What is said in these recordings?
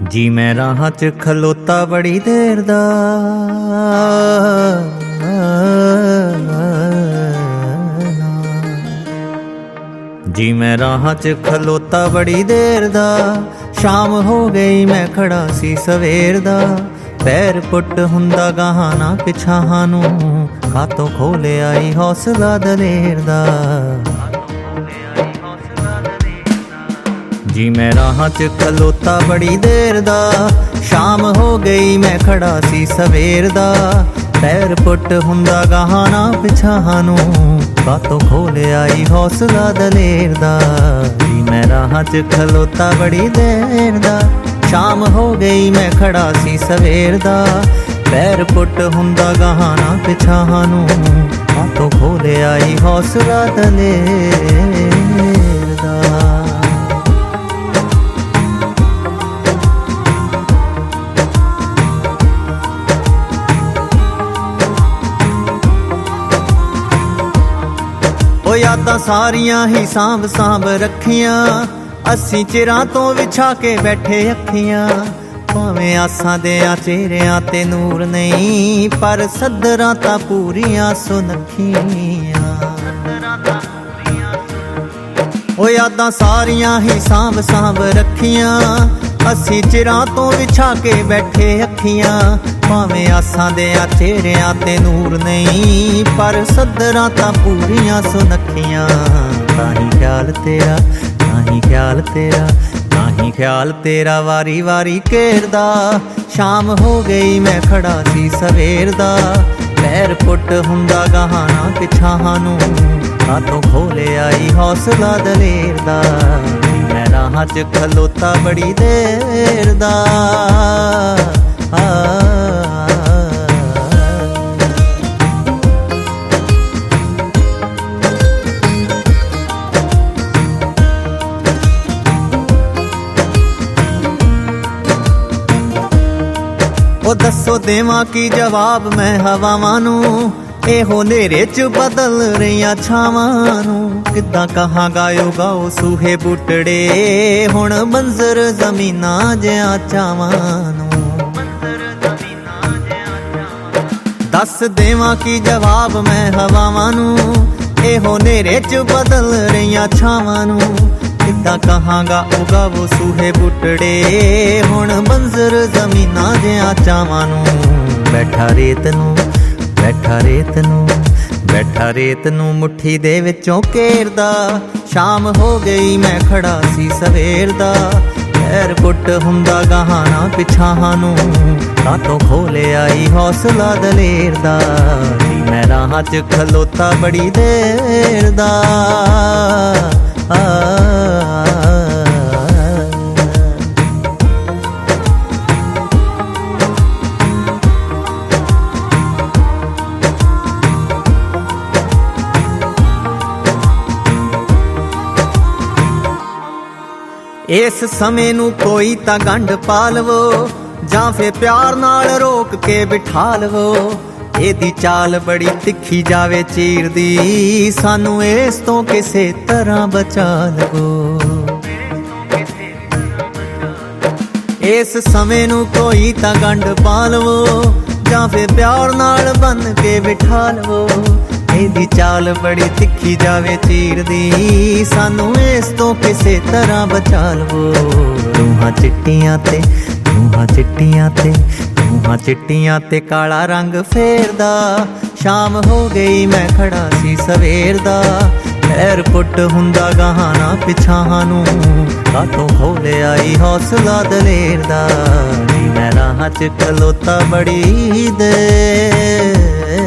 जी मैं राह च खलोता बड़ी देर दा, जी मैं राह च खलोता बड़ी देर दा। शाम हो गई मैं खड़ा सी सवेर दा। पैर पुट हुंदा गाहां ना पिछाहां नू, खातों खोले आई हौसला दलेर दा। जी मैं राह च खलोता बड़ी देर दा। शाम हो गई मैं खड़ा सी सवेर दा। पैर पुट हुंदा गाहां ना पिछाहां नू, खातों खोले आई हौसला दलेर दा। जी मैं राह च खलोता बड़ी देर दा। शाम हो गई मैं खड़ा सी सवेर दा। पैर पुट हुंदा गाहां ना पिछाहां नू, खातों खोले आई हौसला दलेर दा। ओ यादां सारियां ही सांभ सांभ रखियां, अस्सी चिरां तो विछा के बैठे अखियां। भावें आसां देआं चेहरियां ते नूर नहीं, पर सदरां तां पूरियां सुनखियां। ओ यादां सारियां ही सांभ सांभ रखियां, अस्सी चिरां तो विछा के बैठे अखियां। भावें आसां देआं चेहरियां ते नूर नहीं, पर सदरां तां पूरियां सुनखियां। ताहीं ख्याल तेरा, ताहीं ख्याल तेरा, ताहीं ख्याल तेरा वारी वारी घेरदा। शाम हो गई मैं खड़ा सी सवेर दा। पैर पुट हुंदा गाहां ना पिछाहां नू, खातों खोले आई हौसला दलेर दा। मैं राह च खलोता बड़ी देर दा। ओ दसो देवां की जवाब मैं हवावां नू, एहो नेरे च बदल रहियां छावां नू। किद्दां कहां गायो गाओ सूहे बूटड़े, हुण मंजर जमीनां जिहां चावां नू। दस देवां की जवाब मैं हवावां नू, एहो नेरे च बदल रहियां छावां नू। किद्दां कहां गाओ सूहे बूटड़े, हुण मंजर जमीनां जिहां चावां नू। बैठा रेत नू, बैठा रेत नू, बैठा रेत नू मुट्ठी दे विचों घेरदा। शाम हो गई मैं खड़ा सी सवेर दा। पैर पुट हुंदा गाहां ना पिछाहां नू, खातों खोले आई हौसला दलेर दा। जी मैं राह च खलोता बड़ी देर दा। इस समय नू कोई तां गंढ पा लवो, जां फिर प्यार नाल रोक के बिठा लवो। एदी चाल बड़ी तिखी जावे चीर दी, सानू इस तो किसे तरह बचा लवो। इस समय नू कोई तां गंढ पा लवो, जां फिर प्यार नाल बन के बिठा लवो। एदी चाल बड़ी तिखी जावे चीर दी, सानू इस तो किसे तरह बचा लवो। रूहां चिट्टियां ते, रूहां चिट्टियां ते, रूहां चिट्टियां ते काला रंग फेरदा। शाम हो गई मैं खड़ा सी सवेर दा। पैर पुट हुंदा गाहां ना पिछाहां नू, खातों खोले आई हौसला दलेर दा। जी मैं राह च खलोता बड़ी देर।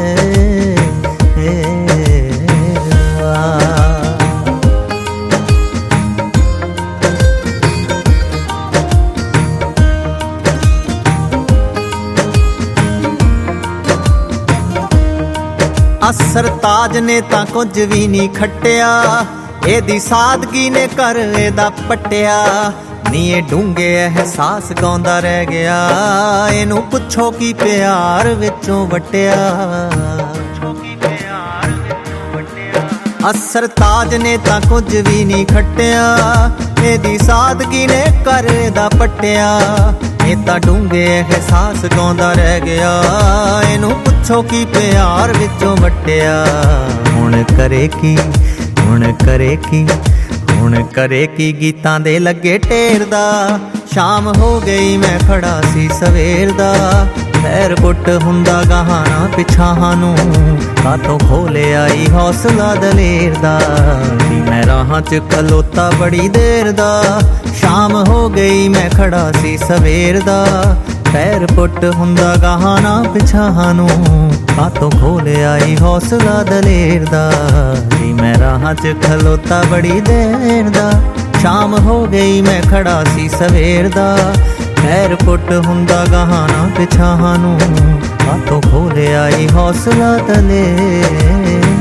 असर ताज ने तां कुछ भी नहीं खट्टिया, एदी सादगी ने कर एदा पट्टिया। नी ए डूंगे एहसास गाउंदा रह गया, इनू पुछो की प्यार विचों वट्टिया। असर ताज ने तां कुछ भी नहीं खट्टिया, एदी सादगी ने कर एदा पट्टिया। ਇਹ ਤਾਂ ਡੂੰਘੇ ਅਹਿਸਾਸ ਗਾਉਂਦਾ ਰਹਿ ਗਿਆ, ਇਹਨੂੰ ਪੁੱਛੋ ਕੀ ਪਿਆਰ ਵਿੱਚੋਂ ਵੱਟਿਆ। ਹੁਣ ਕਰੇ ਕੀ, ਹੁਣ ਕਰੇ ਕੀ, ਹੁਣ ਕਰੇ ਕੀ ਗੀਤਾਂ ਦੇ ਲੱਗੇ ਢੇਰ ਦਾ। ਸ਼ਾਮ ਹੋ ਗਈ ਮੈਂ ਖੜਾ ਸੀ ਸਵੇਰ ਦਾ, ਪੈਰ ਪੁੱਟ ਹੁੰਦਾ ਗਾਹਾਂ ਪਿਛਾਹਾਂ ਨੂੰ, ਕਾਤੋਂ ਖੋਲਿਆ ਈ ਹੌਸਲਾ ਦਲੇਰ ਦਾ। ਵੀ ਮੈਂ ਰਾਹਾਂ 'ਚ ਖਲੋਤਾ ਬੜੀ ਦੇਰ ਦਾ, ਸ਼ਾਮ ਹੋ ਗਈ ਮੈਂ ਖੜਾ ਸੀ ਸਵੇਰ ਦਾ, ਪੈਰ ਪੁੱਟ ਹੁੰਦਾ ਗਾਹਾਂ ਪਿਛਾਹਾਂ ਨੂੰ, ਕਾਤੋਂ ਖੋਲਿਆ ਈ ਹੌਸਲਾ ਦਲੇਰ ਦਾ। ਵੀ ਮੈਂ ਰਾਹਾਂ 'ਚ ਖਲੋਤਾ ਬੜੀ ਦੇਰ ਦਾ, ਸ਼ਾਮ ਹੋ ਗਈ ਮੈਂ ਖੜਾ ਸੀ ਸਵੇਰ ਦਾ, ਪੈਰ ਪੁੱਟ ਹੁੰਦਾ ਗਾਹਾਂ ਪਿਛਾਹਾਂ ਨੂੰ, ਕਾਤੋਂ ਖੋਲਿਆ ਈ ਹੌਸਲਾ ਦਲੇਰ